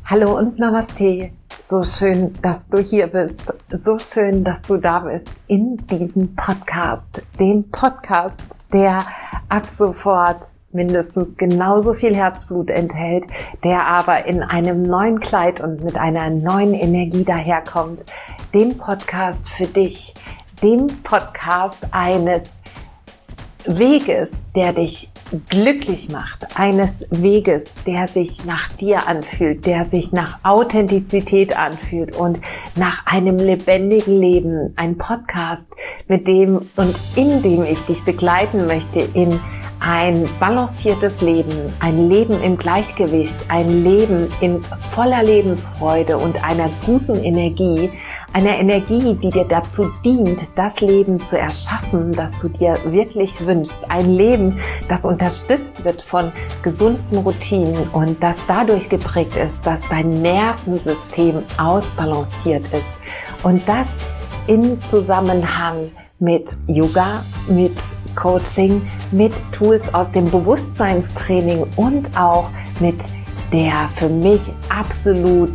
Hallo und Namaste. So schön, dass du hier bist. So schön, dass du da bist in diesem Podcast. Dem Podcast, der ab sofort mindestens genauso viel Herzblut enthält, der aber in einem neuen Kleid und mit einer neuen Energie daherkommt. Dem Podcast für dich. Dem Podcast eines Weges, der dich glücklich macht, eines Weges, der sich nach dir anfühlt, der sich nach Authentizität anfühlt und nach einem lebendigen Leben. Ein Podcast, mit dem und in dem ich dich begleiten möchte in ein balanciertes Leben, ein Leben im Gleichgewicht, ein Leben in voller Lebensfreude und einer guten Energie, einer Energie, die dir dazu dient, das Leben zu erschaffen, das du dir wirklich wünschst. Ein Leben, das unterstützt wird von gesunden Routinen und das dadurch geprägt ist, dass dein Nervensystem ausbalanciert ist. Und das in Zusammenhang mit Yoga, mit Coaching, mit Tools aus dem Bewusstseinstraining und auch mit der für mich absolut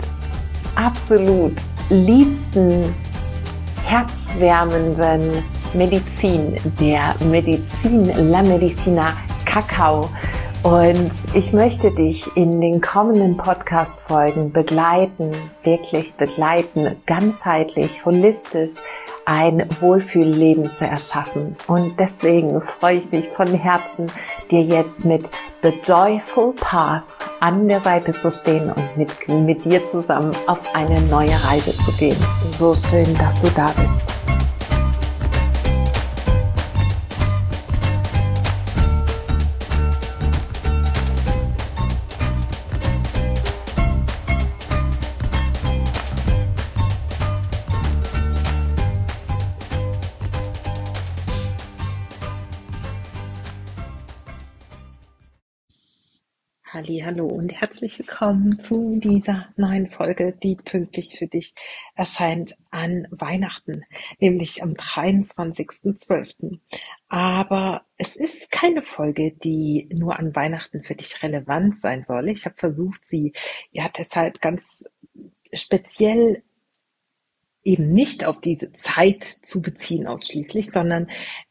liebsten, herzwärmenden Medizin, der Medizin, La Medicina Kakao. Und ich möchte dich in den kommenden Podcast-Folgen begleiten, wirklich begleiten, ganzheitlich, holistisch ein Wohlfühlleben zu erschaffen. Und deswegen freue ich mich von Herzen, dir jetzt mit The Joyful Path an der Seite zu stehen und mit dir zusammen auf eine neue Reise zu gehen. So schön, dass du da bist. Hallo und herzlich willkommen zu dieser neuen Folge, die pünktlich für dich erscheint an Weihnachten, nämlich am 23.12. Aber es ist keine Folge, die nur an Weihnachten für dich relevant sein soll. Ich habe versucht, sie deshalb ganz speziell eben nicht auf diese Zeit zu beziehen ausschließlich, sondern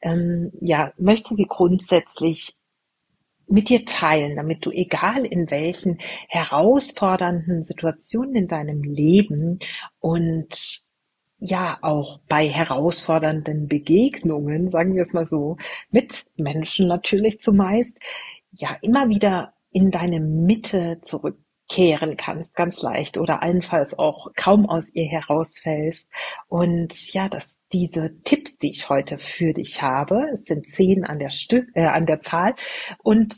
möchte sie grundsätzlich mit dir teilen, damit du, egal in welchen herausfordernden Situationen in deinem Leben und auch bei herausfordernden Begegnungen, sagen wir es mal so, mit Menschen natürlich zumeist, immer wieder in deine Mitte zurückkehren kannst, ganz leicht, oder allenfalls auch kaum aus ihr herausfällst. Und diese Tipps, die ich heute für dich habe, es sind 10 an der Zahl, und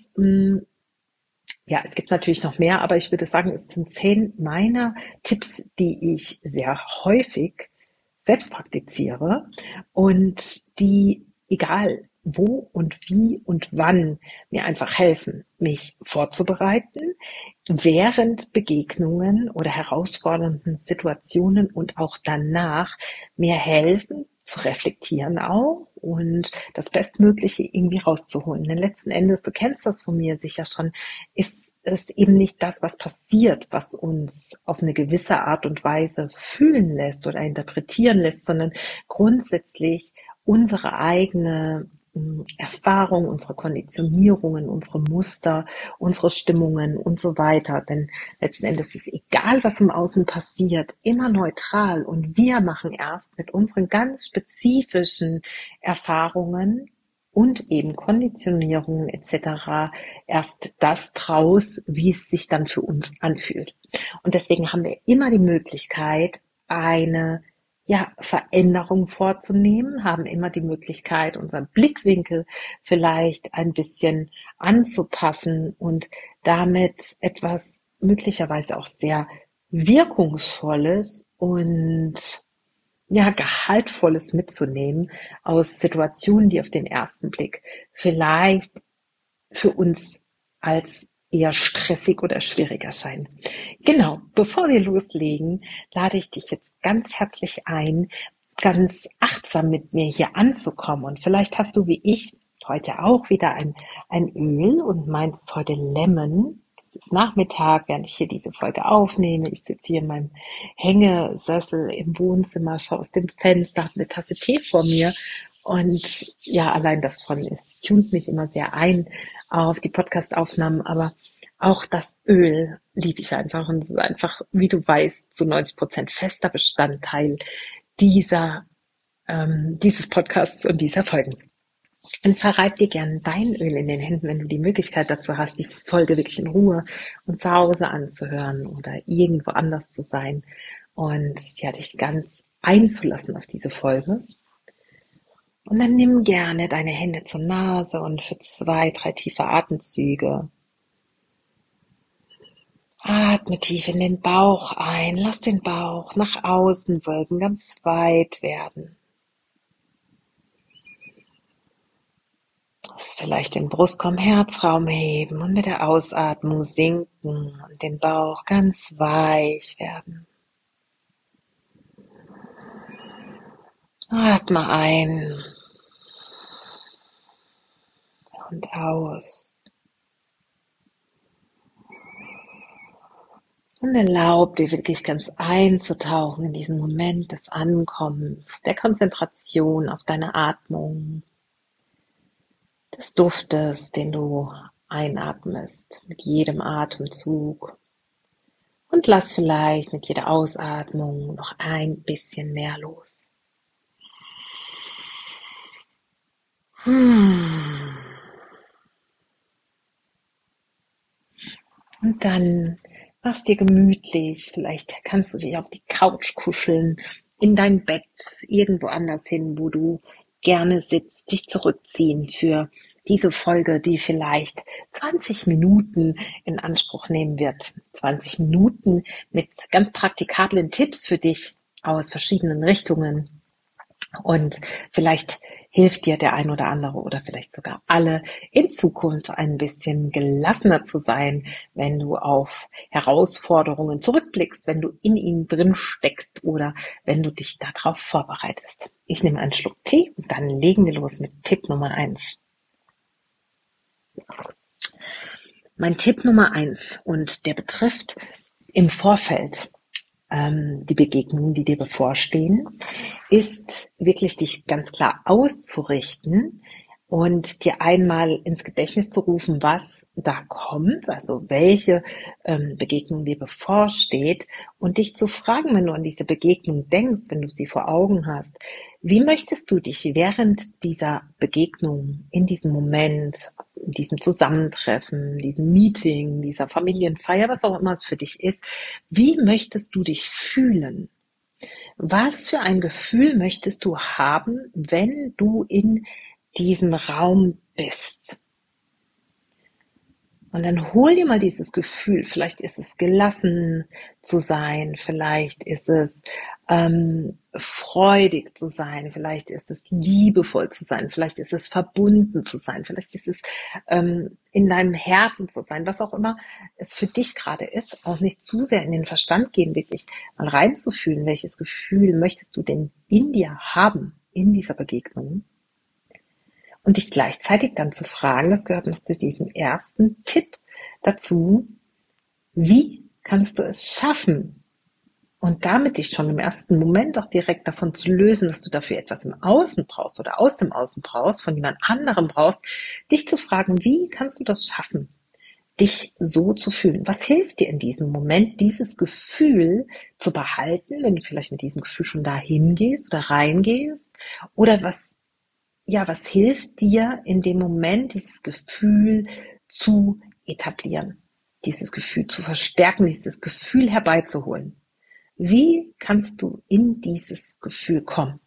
es gibt natürlich noch mehr, aber ich würde sagen, es sind 10 meiner Tipps, die ich sehr häufig selbst praktiziere und die, egal wo und wie und wann, mir einfach helfen, mich vorzubereiten, während Begegnungen oder herausfordernden Situationen und auch danach mir helfen, zu reflektieren auch und das Bestmögliche irgendwie rauszuholen. Denn letzten Endes, du kennst das von mir sicher schon, ist es eben nicht das, was passiert, was uns auf eine gewisse Art und Weise fühlen lässt oder interpretieren lässt, sondern grundsätzlich unsere eigene Erfahrung, unsere Konditionierungen, unsere Muster, unsere Stimmungen und so weiter. Denn letzten Endes ist egal, was im Außen passiert, immer neutral, und wir machen erst mit unseren ganz spezifischen Erfahrungen und eben Konditionierungen etc. erst das draus, wie es sich dann für uns anfühlt. Und deswegen haben wir immer die Möglichkeit, eine Veränderung vorzunehmen, haben immer die Möglichkeit, unseren Blickwinkel vielleicht ein bisschen anzupassen und damit etwas möglicherweise auch sehr Wirkungsvolles und Gehaltvolles mitzunehmen aus Situationen, die auf den ersten Blick vielleicht für uns als eher stressig oder schwierig erscheinen. Genau, bevor wir loslegen, lade ich dich jetzt ganz herzlich ein, ganz achtsam mit mir hier anzukommen. Und vielleicht hast du wie ich heute auch wieder ein Öl und meins ist heute Lemon. Das ist Nachmittag, während ich hier diese Folge aufnehme. Ich sitze hier in meinem Hängesessel im Wohnzimmer, schaue aus dem Fenster, habe eine Tasse Tee vor mir. Und ja, allein das schon ist, tunt mich immer sehr ein auf die Podcast-Aufnahmen, aber auch das Öl liebe ich einfach und es ist einfach, wie du weißt, zu 90% fester Bestandteil dieses Podcasts und dieser Folgen. Und verreib dir gern dein Öl in den Händen, wenn du die Möglichkeit dazu hast, die Folge wirklich in Ruhe und zu Hause anzuhören oder irgendwo anders zu sein und ja, dich ganz einzulassen auf diese Folge. Und dann nimm gerne deine Hände zur Nase und für 2, 3 tiefe Atemzüge atme tief in den Bauch ein, lass den Bauch nach außen wölben, ganz weit werden. Vielleicht den Brustkorb, Herzraum heben und mit der Ausatmung sinken und den Bauch ganz weich werden. Atme ein und aus. Und erlaub dir wirklich ganz einzutauchen in diesen Moment des Ankommens, der Konzentration auf deine Atmung, des Duftes, den du einatmest mit jedem Atemzug. Und lass vielleicht mit jeder Ausatmung noch ein bisschen mehr los. Und dann mach's dir gemütlich. Vielleicht kannst du dich auf die Couch kuscheln, in dein Bett, irgendwo anders hin, wo du gerne sitzt, dich zurückziehen für diese Folge, die vielleicht 20 Minuten in Anspruch nehmen wird. 20 Minuten mit ganz praktikablen Tipps für dich aus verschiedenen Richtungen. Und vielleicht hilft dir der ein oder andere oder vielleicht sogar alle in Zukunft ein bisschen gelassener zu sein, wenn du auf Herausforderungen zurückblickst, wenn du in ihnen drin steckst oder wenn du dich darauf vorbereitest. Ich nehme einen Schluck Tee und dann legen wir los mit Tipp Nummer 1. Mein Tipp Nummer 1 und der betrifft im Vorfeld die Begegnungen, die dir bevorstehen, ist wirklich dich ganz klar auszurichten und dir einmal ins Gedächtnis zu rufen, was da kommt, also welche Begegnung dir bevorsteht und dich zu fragen, wenn du an diese Begegnung denkst, wenn du sie vor Augen hast, wie möchtest du dich während dieser Begegnung, in diesem Moment, in diesem Zusammentreffen, diesem Meeting, dieser Familienfeier, was auch immer es für dich ist, wie möchtest du dich fühlen? Was für ein Gefühl möchtest du haben, wenn du in diesem Raum bist? Und dann hol dir mal dieses Gefühl. Vielleicht ist es gelassen zu sein, vielleicht ist es freudig zu sein, vielleicht ist es liebevoll zu sein, vielleicht ist es verbunden zu sein, vielleicht ist es in deinem Herzen zu sein, was auch immer es für dich gerade ist. Auch nicht zu sehr in den Verstand gehen, wirklich mal reinzufühlen, welches Gefühl möchtest du denn in dir haben, in dieser Begegnung. Und dich gleichzeitig dann zu fragen, das gehört noch zu diesem ersten Tipp dazu, wie kannst du es schaffen? Und damit dich schon im ersten Moment auch direkt davon zu lösen, dass du dafür etwas im Außen brauchst oder aus dem Außen brauchst, von jemand anderem brauchst, dich zu fragen, wie kannst du das schaffen, dich so zu fühlen? Was hilft dir in diesem Moment, dieses Gefühl zu behalten, wenn du vielleicht mit diesem Gefühl schon dahin gehst oder reingehst? Oder was hilft dir in dem Moment, dieses Gefühl zu etablieren, dieses Gefühl zu verstärken, dieses Gefühl herbeizuholen? Wie kannst du in dieses Gefühl kommen?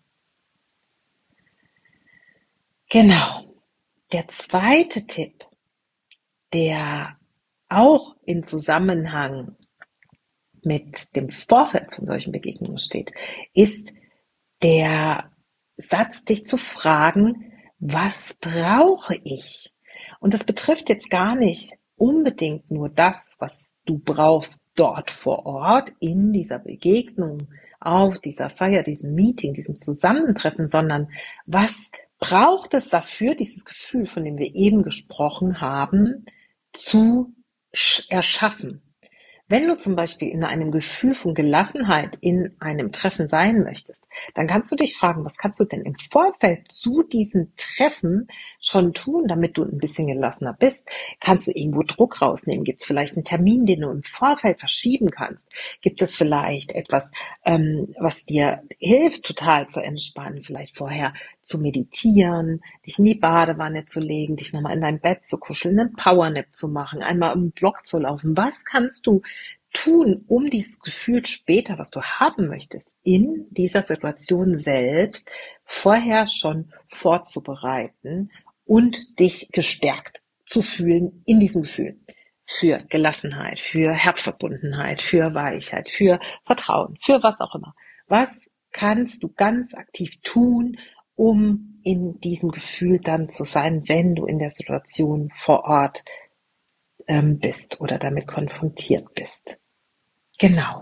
Genau. Der zweite Tipp, der auch in Zusammenhang mit dem Vorfeld von solchen Begegnungen steht, ist der Satz, dich zu fragen, was brauche ich? Und das betrifft jetzt gar nicht unbedingt nur das, was du brauchst dort vor Ort in dieser Begegnung, auf dieser Feier, diesem Meeting, diesem Zusammentreffen, sondern was braucht es dafür, dieses Gefühl, von dem wir eben gesprochen haben, zu erschaffen. Wenn du zum Beispiel in einem Gefühl von Gelassenheit in einem Treffen sein möchtest, dann kannst du dich fragen, was kannst du denn im Vorfeld zu diesem Treffen schon tun, damit du ein bisschen gelassener bist? Kannst du irgendwo Druck rausnehmen? Gibt es vielleicht einen Termin, den du im Vorfeld verschieben kannst? Gibt es vielleicht etwas, was dir hilft, total zu entspannen? Vielleicht vorher zu meditieren, dich in die Badewanne zu legen, dich nochmal in dein Bett zu kuscheln, einen Powernap zu machen, einmal im Block zu laufen. Was kannst du tun, um dieses Gefühl später, was du haben möchtest, in dieser Situation selbst vorher schon vorzubereiten und dich gestärkt zu fühlen in diesem Gefühl? Für Gelassenheit, für Herzverbundenheit, für Weichheit, für Vertrauen, für was auch immer. Was kannst du ganz aktiv tun, um in diesem Gefühl dann zu sein, wenn du in der Situation vor Ort bist oder damit konfrontiert bist? Genau.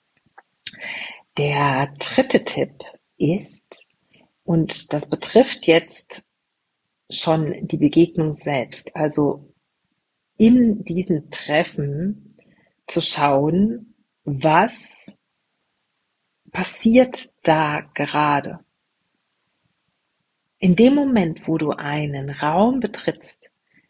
Der dritte Tipp ist, und das betrifft jetzt schon die Begegnung selbst, also in diesen Treffen zu schauen, was passiert da gerade. In dem Moment, wo du einen Raum betrittst,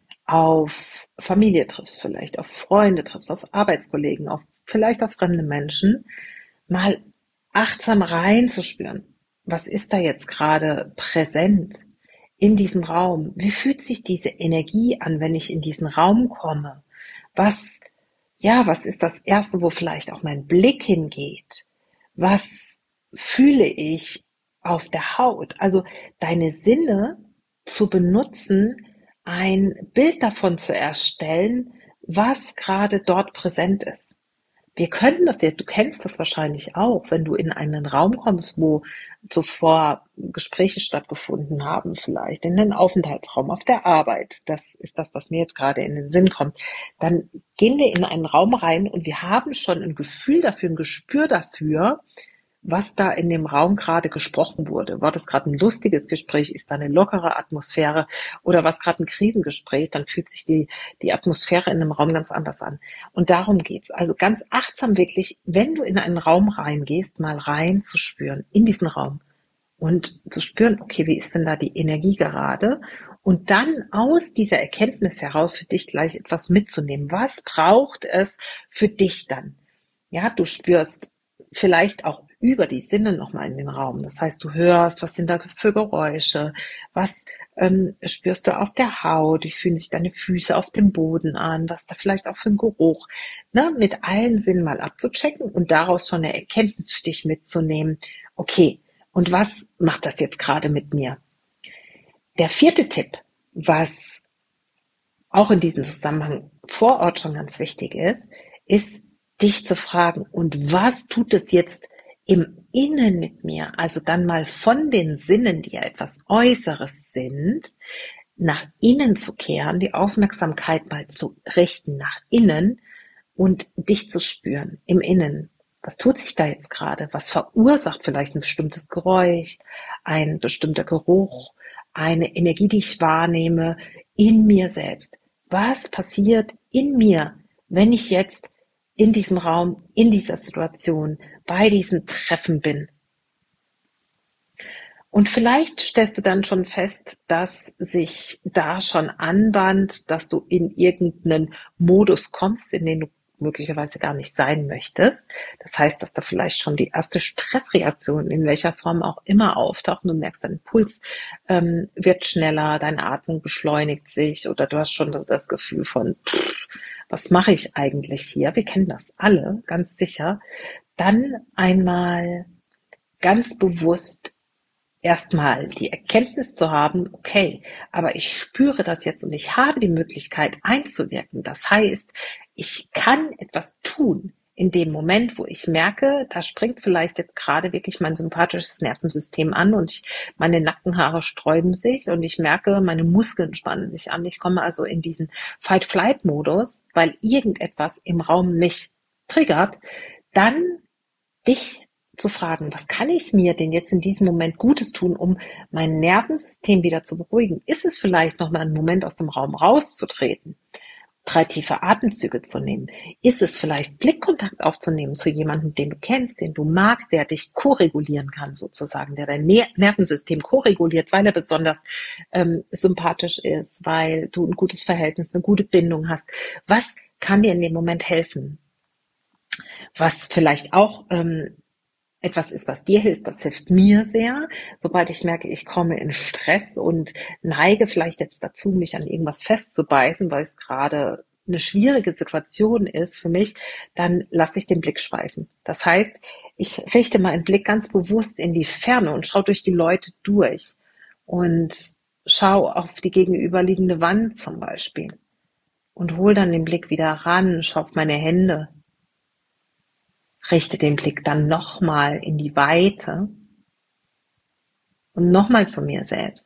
auf Familie triffst, vielleicht auf Freunde triffst, auf Arbeitskollegen, vielleicht auf fremde Menschen, mal achtsam reinzuspüren. Was ist da jetzt gerade präsent in diesem Raum? Wie fühlt sich diese Energie an, wenn ich in diesen Raum komme? Was, was ist das Erste, wo vielleicht auch mein Blick hingeht? Was fühle ich auf der Haut? Also deine Sinne zu benutzen, ein Bild davon zu erstellen, was gerade dort präsent ist. Wir können das jetzt, du kennst das wahrscheinlich auch, wenn du in einen Raum kommst, wo zuvor Gespräche stattgefunden haben, vielleicht in den Aufenthaltsraum auf der Arbeit. Das ist das, was mir jetzt gerade in den Sinn kommt. Dann gehen wir in einen Raum rein und wir haben schon ein Gefühl dafür, ein Gespür dafür, was da in dem Raum gerade gesprochen wurde. War das gerade ein lustiges Gespräch? Ist da eine lockere Atmosphäre? Oder war es gerade ein Krisengespräch? Dann fühlt sich die Atmosphäre in einem Raum ganz anders an. Und darum geht's. Also ganz achtsam wirklich, wenn du in einen Raum reingehst, mal rein zu spüren in diesen Raum und zu spüren, okay, wie ist denn da die Energie gerade? Und dann aus dieser Erkenntnis heraus für dich gleich etwas mitzunehmen. Was braucht es für dich dann? Ja, du spürst vielleicht auch über die Sinne nochmal in den Raum. Das heißt, du hörst, was sind da für Geräusche, was spürst du auf der Haut, wie fühlen sich deine Füße auf dem Boden an, was da vielleicht auch für ein Geruch, ne, mit allen Sinnen mal abzuchecken und daraus schon eine Erkenntnis für dich mitzunehmen. Okay, und was macht das jetzt gerade mit mir? Der vierte Tipp, was auch in diesem Zusammenhang vor Ort schon ganz wichtig ist dich zu fragen, und was tut es jetzt im Innen mit mir? Also dann mal von den Sinnen, die ja etwas Äußeres sind, nach innen zu kehren, die Aufmerksamkeit mal zu richten nach innen und dich zu spüren im Innen. Was tut sich da jetzt gerade? Was verursacht vielleicht ein bestimmtes Geräusch, ein bestimmter Geruch, eine Energie, die ich wahrnehme in mir selbst? Was passiert in mir, wenn ich jetzt in diesem Raum, in dieser Situation, bei diesem Treffen bin? Und vielleicht stellst du dann schon fest, dass sich da schon anbahnt, dass du in irgendeinen Modus kommst, in den du möglicherweise gar nicht sein möchtest. Das heißt, dass da vielleicht schon die erste Stressreaktion in welcher Form auch immer auftaucht und du merkst, dein Puls wird schneller, deine Atmung beschleunigt sich oder du hast schon das Gefühl von, was mache ich eigentlich hier? Wir kennen das alle, ganz sicher. Dann einmal ganz bewusst erstmal die Erkenntnis zu haben, okay, aber ich spüre das jetzt und ich habe die Möglichkeit einzuwirken. Das heißt, ich kann etwas tun in dem Moment, wo ich merke, da springt vielleicht jetzt gerade wirklich mein sympathisches Nervensystem an und meine Nackenhaare sträuben sich und ich merke, meine Muskeln spannen sich an. Ich komme also in diesen Fight-Flight-Modus, weil irgendetwas im Raum mich triggert. Dann dich zu fragen, was kann ich mir denn jetzt in diesem Moment Gutes tun, um mein Nervensystem wieder zu beruhigen? Ist es vielleicht nochmal ein Moment, aus dem Raum rauszutreten 3 tiefe Atemzüge zu nehmen? Ist es vielleicht Blickkontakt aufzunehmen zu jemandem, den du kennst, den du magst, der dich koregulieren kann sozusagen, der dein Nervensystem koreguliert, weil er besonders sympathisch ist, weil du ein gutes Verhältnis, eine gute Bindung hast? Was kann dir in dem Moment helfen? Was vielleicht auch etwas ist, was dir hilft, das hilft mir sehr. Sobald ich merke, ich komme in Stress und neige vielleicht jetzt dazu, mich an irgendwas festzubeißen, weil es gerade eine schwierige Situation ist für mich, dann lasse ich den Blick schweifen. Das heißt, ich richte meinen Blick ganz bewusst in die Ferne und schaue durch die Leute durch und schaue auf die gegenüberliegende Wand zum Beispiel und hole dann den Blick wieder ran, schaue auf meine Hände, richte den Blick dann nochmal in die Weite und nochmal zu mir selbst.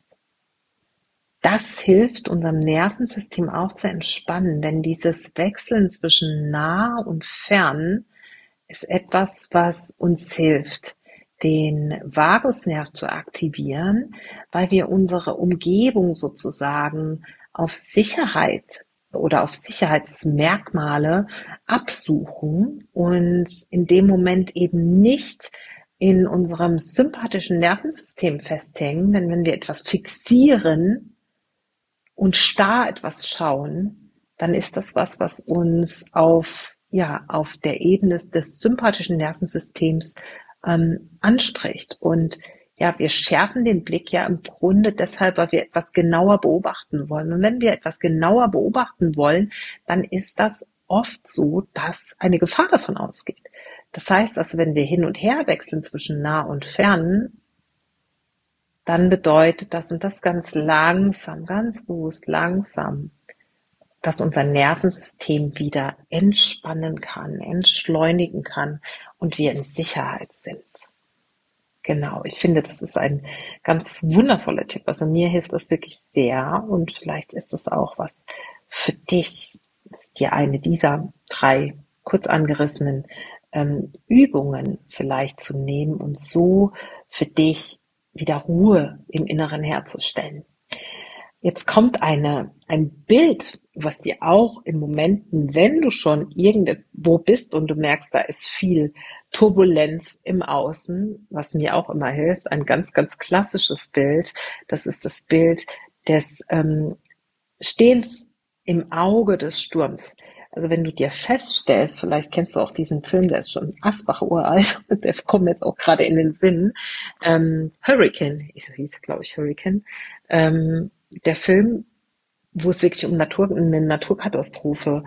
Das hilft unserem Nervensystem auch zu entspannen, denn dieses Wechseln zwischen nah und fern ist etwas, was uns hilft, den Vagusnerv zu aktivieren, weil wir unsere Umgebung sozusagen auf Sicherheit oder auf Sicherheitsmerkmale absuchen und in dem Moment eben nicht in unserem sympathischen Nervensystem festhängen, denn wenn wir etwas fixieren und starr etwas schauen, dann ist das was, was uns auf der Ebene des sympathischen Nervensystems anspricht. Und ja, wir schärfen den Blick ja im Grunde deshalb, weil wir etwas genauer beobachten wollen. Und wenn wir etwas genauer beobachten wollen, dann ist das oft so, dass eine Gefahr davon ausgeht. Das heißt, dass wenn wir hin und her wechseln zwischen nah und fern, dann bedeutet das, und das ganz langsam, ganz bewusst langsam, dass unser Nervensystem wieder entspannen kann, entschleunigen kann und wir in Sicherheit sind. Genau, ich finde, das ist ein ganz wundervoller Tipp. Also mir hilft das wirklich sehr und vielleicht ist das auch was für dich, ist dir eine dieser 3 kurz angerissenen Übungen vielleicht zu nehmen und so für dich wieder Ruhe im Inneren herzustellen. Jetzt kommt ein Bild, was dir auch in Momenten, wenn du schon irgendwo bist und du merkst, da ist viel Turbulenz im Außen, was mir auch immer hilft, ein ganz, ganz klassisches Bild. Das ist das Bild des Stehens im Auge des Sturms. Also wenn du dir feststellst, vielleicht kennst du auch diesen Film, der ist schon Asbach uralt, der kommt jetzt auch gerade in den Sinn, Hurricane, hieß glaube ich Hurricane, der Film, wo es wirklich um eine Naturkatastrophe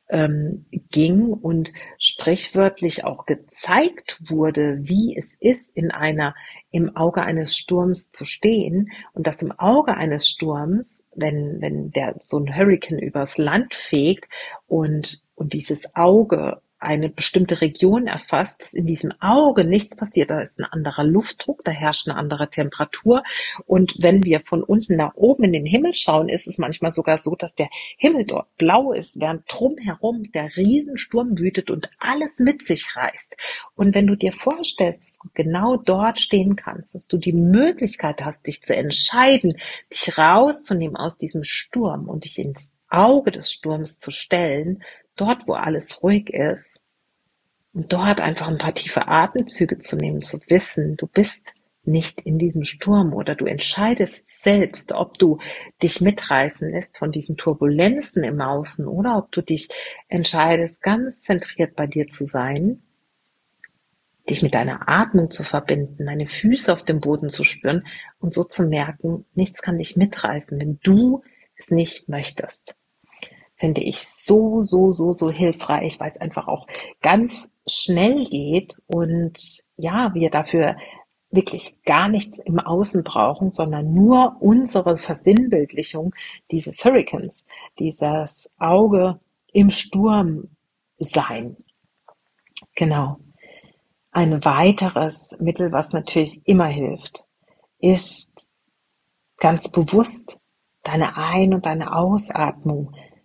ging und sprichwörtlich auch gezeigt wurde, wie es ist, im Auge eines Sturms zu stehen und dass im Auge eines Sturms, wenn der so ein Hurrikan übers Land fegt und dieses Auge eine bestimmte Region erfasst, dass in diesem Auge nichts passiert. Da ist ein anderer Luftdruck, da herrscht eine andere Temperatur. Und wenn wir von unten nach oben in den Himmel schauen, ist es manchmal sogar so, dass der Himmel dort blau ist, während drumherum der Riesensturm wütet und alles mit sich reißt. Und wenn du dir vorstellst, dass du genau dort stehen kannst, dass du die Möglichkeit hast, dich zu entscheiden, dich rauszunehmen aus diesem Sturm und dich ins Auge des Sturms zu stellen, dort, wo alles ruhig ist, und dort einfach ein paar tiefe Atemzüge zu nehmen, zu wissen, du bist nicht in diesem Sturm oder du entscheidest selbst, ob du dich mitreißen lässt von diesen Turbulenzen im Außen oder ob du dich entscheidest, ganz zentriert bei dir zu sein, dich mit deiner Atmung zu verbinden, deine Füße auf dem Boden zu spüren und so zu merken, nichts kann dich mitreißen, wenn du es nicht möchtest. Finde ich so hilfreich, weil es einfach auch ganz schnell geht und ja, wir dafür wirklich gar nichts im Außen brauchen, sondern nur unsere Versinnbildlichung dieses Hurrikans, dieses Auge im Sturm sein. Genau. Ein weiteres Mittel, was natürlich immer hilft, ist ganz bewusst deine Ein- und deine Ausatmung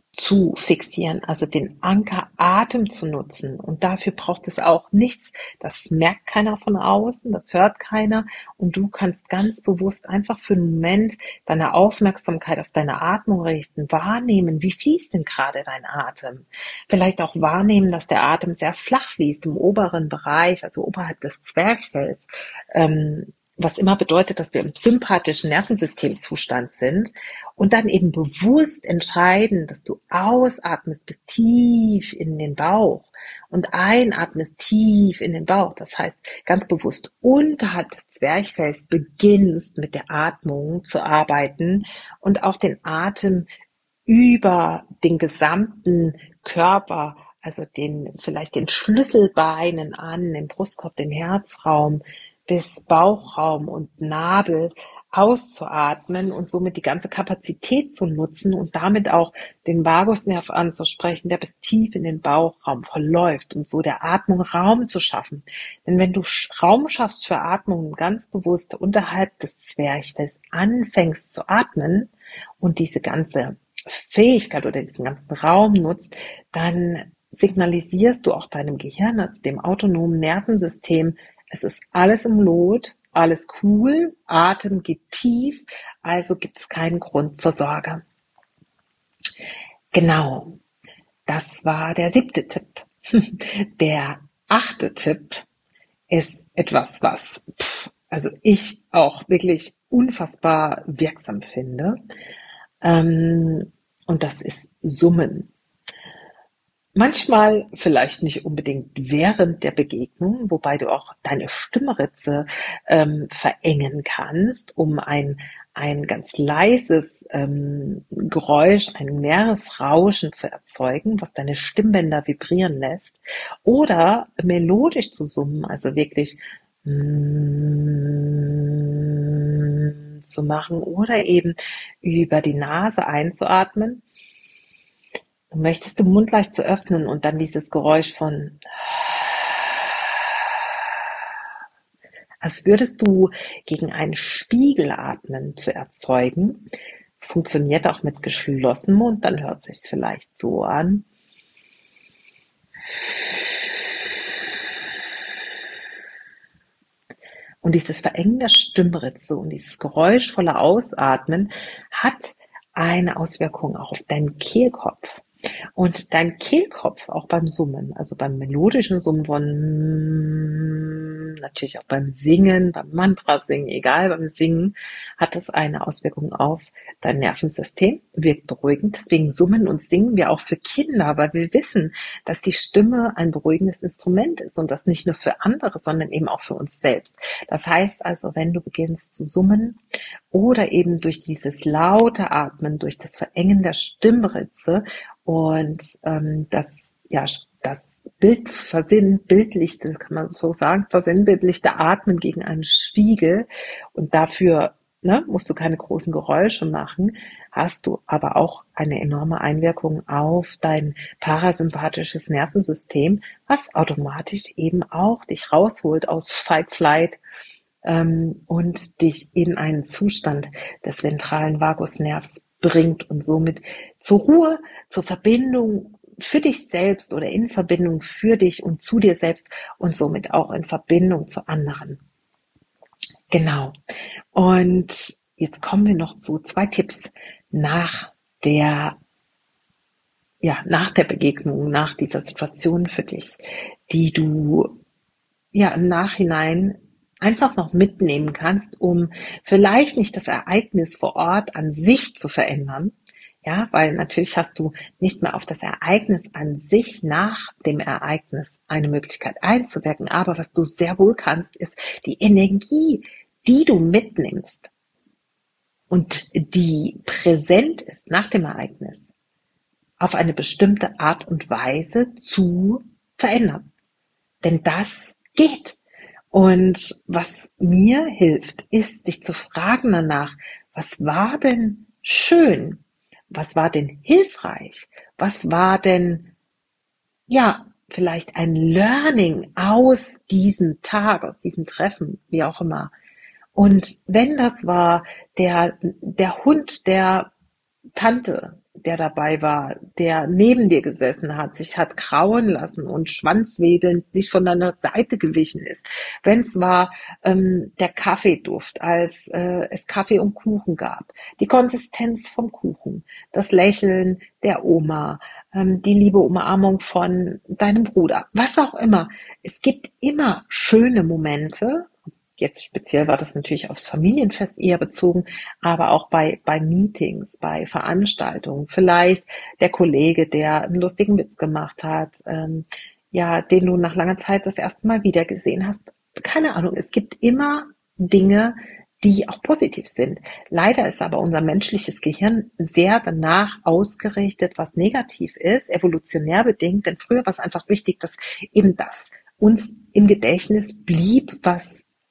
zu fixieren, also den Ankeratem zu nutzen. Und dafür braucht es auch nichts. Das merkt keiner von außen, das hört keiner. Und du kannst ganz bewusst einfach für einen Moment deine Aufmerksamkeit auf deine Atmung richten, wahrnehmen, wie fließt denn gerade dein Atem. Vielleicht auch wahrnehmen, dass der Atem sehr flach fließt im oberen Bereich, also oberhalb des Zwerchfells. Was immer bedeutet, dass wir im sympathischen Nervensystemzustand sind und dann eben bewusst entscheiden, dass du ausatmest bis tief in den Bauch und einatmest tief in den Bauch. Das heißt, ganz bewusst unterhalb des Zwerchfells beginnst mit der Atmung zu arbeiten und auch den Atem über den gesamten Körper, also vielleicht den Schlüsselbeinen an, den Brustkorb, den Herzraum bis Bauchraum und Nabel auszuatmen und somit die ganze Kapazität zu nutzen und damit auch den Vagusnerv anzusprechen, der bis tief in den Bauchraum verläuft und so der Atmung Raum zu schaffen. Denn wenn du Raum schaffst für Atmung ganz bewusst unterhalb des Zwerchfells anfängst zu atmen und diese ganze Fähigkeit oder diesen ganzen Raum nutzt, dann signalisierst du auch deinem Gehirn, also dem autonomen Nervensystem, es ist alles im Lot, alles cool, Atem geht tief, also gibt es keinen Grund zur Sorge. Genau, das war der 7. Tipp. Der 8. Tipp ist etwas, was also ich auch wirklich unfassbar wirksam finde. Und das ist Summen. Manchmal vielleicht nicht unbedingt während der Begegnung, wobei du auch deine Stimmritze verengen kannst, um ein ganz leises Geräusch, ein Meeresrauschen zu erzeugen, was deine Stimmbänder vibrieren lässt, oder melodisch zu summen, also wirklich zu machen oder eben über die Nase einzuatmen. Du möchtest den Mund leicht zu öffnen und dann dieses Geräusch von, als würdest du gegen einen Spiegel atmen, zu erzeugen. Funktioniert auch mit geschlossenem Mund, dann hört sich's vielleicht so an. Und dieses Verengen der Stimmritze und dieses geräuschvolle Ausatmen hat eine Auswirkung auch auf deinen Kehlkopf. Und dein Kehlkopf auch beim Summen, also beim melodischen Summen von, natürlich auch beim Singen, beim Mantra singen, egal beim Singen, hat es eine Auswirkung auf dein Nervensystem, wirkt beruhigend. Deswegen summen und singen wir auch für Kinder, weil wir wissen, dass die Stimme ein beruhigendes Instrument ist und das nicht nur für andere, sondern eben auch für uns selbst. Das heißt also, wenn du beginnst zu summen oder eben durch dieses laute Atmen, durch das Verengen der Stimmritze und das versinnbildlichte, kann man so sagen, versinnbildlichte Atmen gegen einen Spiegel und dafür musst du keine großen Geräusche machen, hast du aber auch eine enorme Einwirkung auf dein parasympathisches Nervensystem, was automatisch eben auch dich rausholt aus Fight, Flight und dich in einen Zustand des ventralen Vagusnervs bringt und somit zur Ruhe, zur Verbindung für dich selbst oder in Verbindung für dich und zu dir selbst und somit auch in Verbindung zu anderen. Genau. Und jetzt kommen wir noch zu 2 Tipps nach der Begegnung, nach dieser Situation für dich, die du im Nachhinein einfach noch mitnehmen kannst, um vielleicht nicht das Ereignis vor Ort an sich zu verändern, ja, weil natürlich hast du nicht mehr auf das Ereignis an sich nach dem Ereignis eine Möglichkeit einzuwirken, aber was du sehr wohl kannst, ist die Energie, die du mitnimmst und die präsent ist nach dem Ereignis, auf eine bestimmte Art und Weise zu verändern. Denn das geht. Und was mir hilft, ist, dich zu fragen danach, was war denn schön? Was war denn hilfreich? Was war denn, vielleicht ein Learning aus diesem Tag, aus diesem Treffen, wie auch immer. Und wenn das war der Hund, der Tante, der dabei war, der neben dir gesessen hat, sich hat krauen lassen und schwanzwedelnd nicht von deiner Seite gewichen ist. Wenn es war der Kaffeeduft, als es Kaffee und Kuchen gab, die Konsistenz vom Kuchen, das Lächeln der Oma, die liebe Umarmung von deinem Bruder, was auch immer. Es gibt immer schöne Momente. Jetzt speziell war das natürlich aufs Familienfest eher bezogen, aber auch bei Meetings, bei Veranstaltungen. Vielleicht der Kollege, der einen lustigen Witz gemacht hat, ja, den du nach langer Zeit das erste Mal wieder gesehen hast. Keine Ahnung, es gibt immer Dinge, die auch positiv sind. Leider ist aber unser menschliches Gehirn sehr danach ausgerichtet, was negativ ist, evolutionär bedingt, denn früher war es einfach wichtig, dass eben das uns im Gedächtnis blieb, was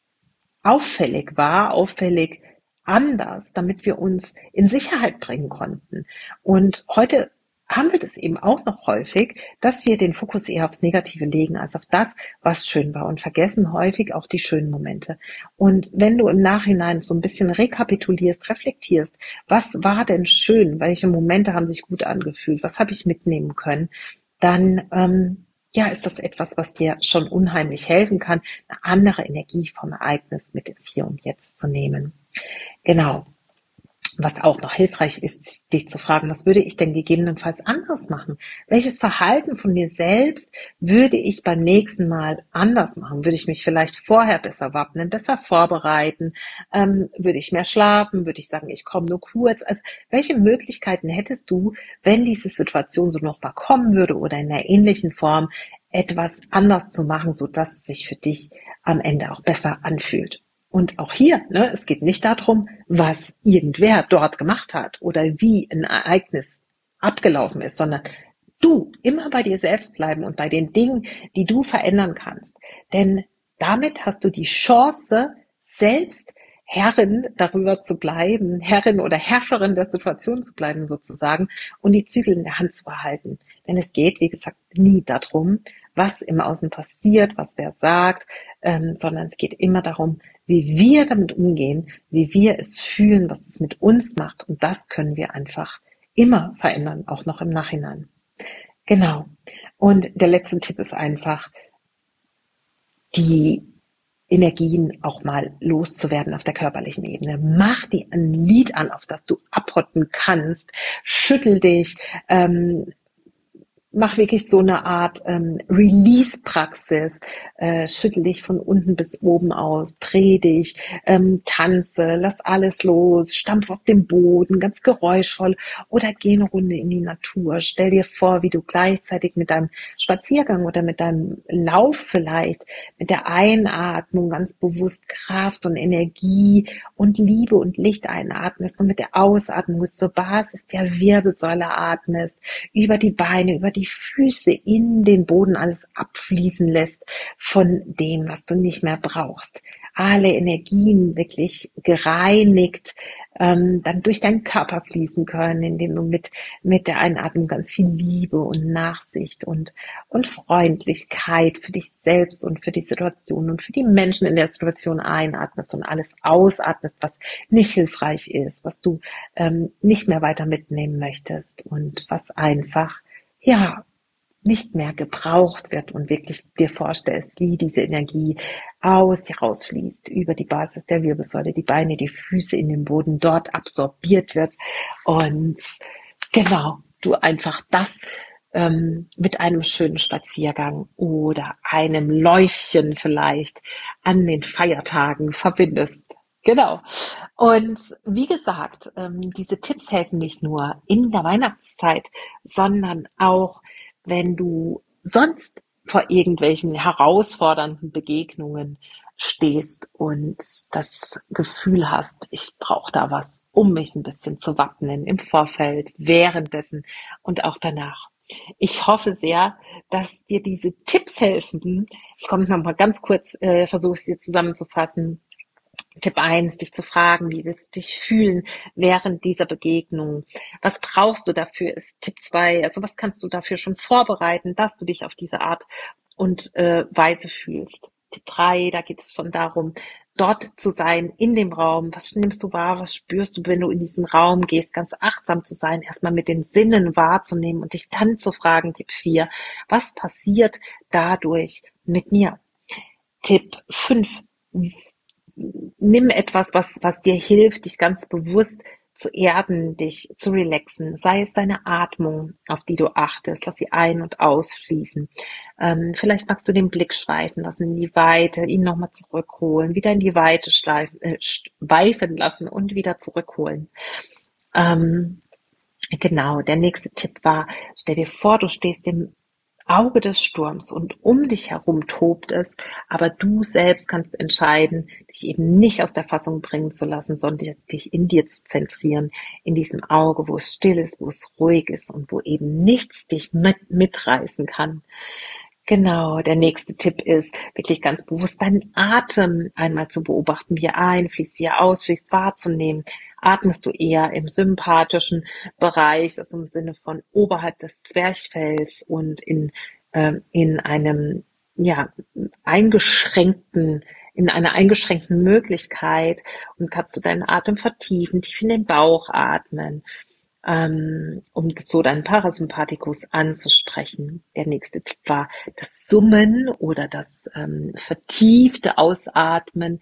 auffällig war, auffällig anders, damit wir uns in Sicherheit bringen konnten. Und heute haben wir das eben auch noch häufig, dass wir den Fokus eher aufs Negative legen als auf das, was schön war und vergessen häufig auch die schönen Momente. Und wenn du im Nachhinein so ein bisschen rekapitulierst, reflektierst, was war denn schön, welche Momente haben sich gut angefühlt, was habe ich mitnehmen können, dann ja, ist das etwas, was dir schon unheimlich helfen kann, eine andere Energie vom Ereignis mit ins Hier und Jetzt zu nehmen. Genau. Was auch noch hilfreich ist, dich zu fragen, was würde ich denn gegebenenfalls anders machen? Welches Verhalten von mir selbst würde ich beim nächsten Mal anders machen? Würde ich mich vielleicht vorher besser wappnen, besser vorbereiten? Würde ich mehr schlafen? Würde ich sagen, ich komme nur kurz? Also welche Möglichkeiten hättest du, wenn diese Situation so nochmal kommen würde oder in einer ähnlichen Form etwas anders zu machen, sodass es sich für dich am Ende auch besser anfühlt? Und auch hier, ne, es geht nicht darum, was irgendwer dort gemacht hat oder wie ein Ereignis abgelaufen ist, sondern du immer bei dir selbst bleiben und bei den Dingen, die du verändern kannst. Denn damit hast du die Chance, selbst Herrin darüber zu bleiben, Herrin oder Herrscherin der Situation zu bleiben sozusagen und die Zügel in der Hand zu behalten. Denn es geht, wie gesagt, nie darum, was im Außen passiert, was wer sagt, sondern es geht immer darum, wie wir damit umgehen, wie wir es fühlen, was es mit uns macht. Und das können wir einfach immer verändern, auch noch im Nachhinein. Genau. Und der letzte Tipp ist einfach, die Energien auch mal loszuwerden auf der körperlichen Ebene. Mach dir ein Lied an, auf das du abhotten kannst. Schüttel dich, mach wirklich so eine Art Release-Praxis. Schüttel dich von unten bis oben aus, dreh dich, tanze, lass alles los, stampf auf dem Boden, ganz geräuschvoll oder geh eine Runde in die Natur. Stell dir vor, wie du gleichzeitig mit deinem Spaziergang oder mit deinem Lauf vielleicht, mit der Einatmung ganz bewusst Kraft und Energie und Liebe und Licht einatmest und mit der Ausatmung bis zur Basis der Wirbelsäule atmest, über die Beine, über die Füße in den Boden alles abfließen lässt von dem, was du nicht mehr brauchst. Alle Energien wirklich gereinigt, dann durch deinen Körper fließen können, indem du mit der Einatmung ganz viel Liebe und Nachsicht und Freundlichkeit für dich selbst und für die Situation und für die Menschen in der Situation einatmest und alles ausatmest, was nicht hilfreich ist, was du nicht mehr weiter mitnehmen möchtest und was einfach, ja, nicht mehr gebraucht wird und wirklich dir vorstellst, wie diese Energie aus dir rausfließt, über die Basis der Wirbelsäule, die Beine, die Füße in den Boden, dort absorbiert wird und genau, du einfach das mit einem schönen Spaziergang oder einem Läufchen vielleicht an den Feiertagen verbindest. Genau. Und wie gesagt, diese Tipps helfen nicht nur in der Weihnachtszeit, sondern auch, wenn du sonst vor irgendwelchen herausfordernden Begegnungen stehst und das Gefühl hast, ich brauche da was, um mich ein bisschen zu wappnen im Vorfeld, währenddessen und auch danach. Ich hoffe sehr, dass dir diese Tipps helfen. Ich komme noch mal ganz kurz, versuche es dir zusammenzufassen. Tipp eins: dich zu fragen, wie willst du dich fühlen während dieser Begegnung? Was brauchst du dafür? Ist Tipp 2: also was kannst du dafür schon vorbereiten, dass du dich auf diese Art und Weise fühlst? Tipp 3: da geht es schon darum, dort zu sein, in dem Raum. Was nimmst du wahr? Was spürst du, wenn du in diesen Raum gehst? Ganz achtsam zu sein, erstmal mit den Sinnen wahrzunehmen und dich dann zu fragen, Tipp 4, was passiert dadurch mit mir? Tipp 5, nimm etwas, was dir hilft, dich ganz bewusst zu erden, dich zu relaxen, sei es deine Atmung, auf die du achtest, lass sie ein- und ausfließen. Vielleicht magst du den Blick schweifen lassen in die Weite, ihn nochmal zurückholen, wieder in die Weite schweifen lassen und wieder zurückholen. Genau, der nächste Tipp war, stell dir vor, du stehst im Auge des Sturms und um dich herum tobt es, aber du selbst kannst entscheiden, dich eben nicht aus der Fassung bringen zu lassen, sondern dich in dir zu zentrieren, in diesem Auge, wo es still ist, wo es ruhig ist und wo eben nichts dich mitreißen kann. Genau, der nächste Tipp ist, wirklich ganz bewusst deinen Atem einmal zu beobachten, wie er einfließt, wie er ausfließt, wahrzunehmen. Atmest du eher im sympathischen Bereich, also im Sinne von oberhalb des Zwerchfells und in einem, ja, in einer eingeschränkten Möglichkeit, und kannst du deinen Atem vertiefen, tief in den Bauch atmen, um so deinen Parasympathikus anzusprechen. Der nächste Tipp war das Summen oder das vertiefte Ausatmen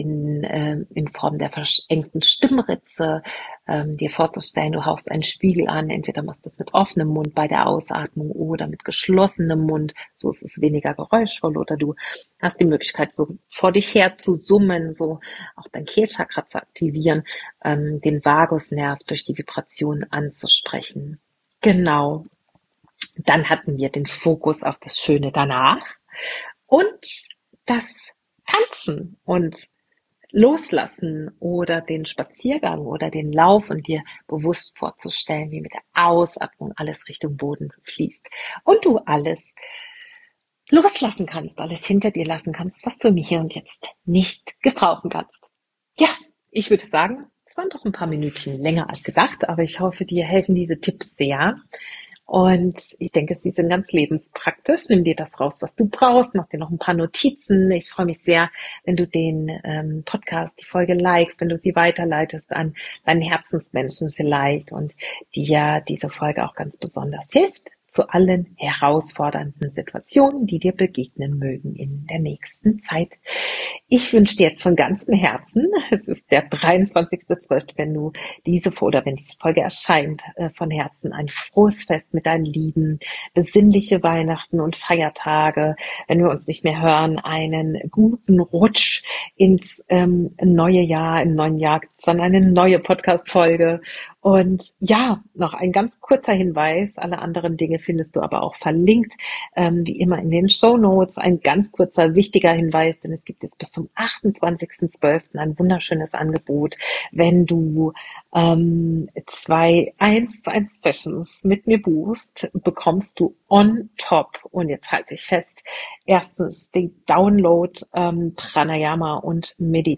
in Form der verengten Stimmritze, dir vorzustellen, du haust einen Spiegel an, entweder machst du das mit offenem Mund bei der Ausatmung oder mit geschlossenem Mund, so ist es weniger geräuschvoll, oder du hast die Möglichkeit, so vor dich her zu summen, so auch dein Kehlchakra zu aktivieren, den Vagusnerv durch die Vibration anzusprechen. Genau. Dann hatten wir den Fokus auf das Schöne danach und das Tanzen und Loslassen oder den Spaziergang oder den Lauf und dir bewusst vorzustellen, wie mit der Ausatmung alles Richtung Boden fließt und du alles loslassen kannst, alles hinter dir lassen kannst, was du im Hier und Jetzt nicht gebrauchen kannst. Ja, ich würde sagen, es waren doch ein paar Minütchen länger als gedacht, aber ich hoffe, dir helfen diese Tipps sehr. Und ich denke, sie sind ganz lebenspraktisch. Nimm dir das raus, was du brauchst. Mach dir noch ein paar Notizen. Ich freue mich sehr, wenn du den Podcast, die Folge likest, wenn du sie weiterleitest an deinen Herzensmenschen vielleicht und dir diese Folge auch ganz besonders hilft zu allen herausfordernden Situationen, die dir begegnen mögen in der nächsten Zeit. Ich wünsche dir jetzt von ganzem Herzen, es ist der 23.12., wenn diese Folge erscheint, von Herzen ein frohes Fest mit deinen Lieben, besinnliche Weihnachten und Feiertage, wenn wir uns nicht mehr hören, einen guten Rutsch ins neue Jahr. Im neuen Jahr gibt es dann eine neue Podcast-Folge. Und ja, noch ein ganz kurzer Hinweis, alle anderen Dinge findest du aber auch verlinkt, wie immer in den Shownotes. Ein ganz kurzer, wichtiger Hinweis, denn es gibt jetzt bis zum 28.12. ein wunderschönes Angebot. Wenn du 2 1:1 Sessions mit mir buchst, bekommst du on top, und jetzt halte ich fest, erstens den Download Pranayama und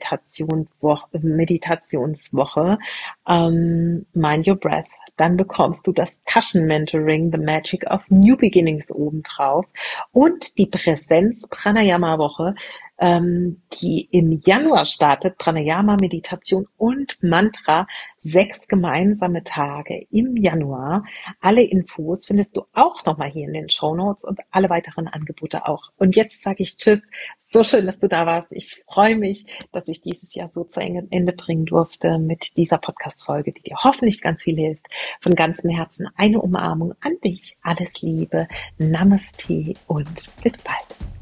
Meditationswoche, Mind Your Breath. Dann bekommst du das Taschenmentoring The Magic of New Beginnings obendrauf und die Präsenz Pranayama Woche, die im Januar startet, Pranayama, Meditation und Mantra, 6 gemeinsame Tage im Januar. Alle Infos findest du auch nochmal hier in den Shownotes und alle weiteren Angebote auch. Und jetzt sage ich Tschüss. So schön, dass du da warst. Ich freue mich, dass ich dieses Jahr so zu Ende bringen durfte mit dieser Podcast-Folge, die dir hoffentlich ganz viel hilft. Von ganzem Herzen eine Umarmung an dich. Alles Liebe. Namaste und bis bald.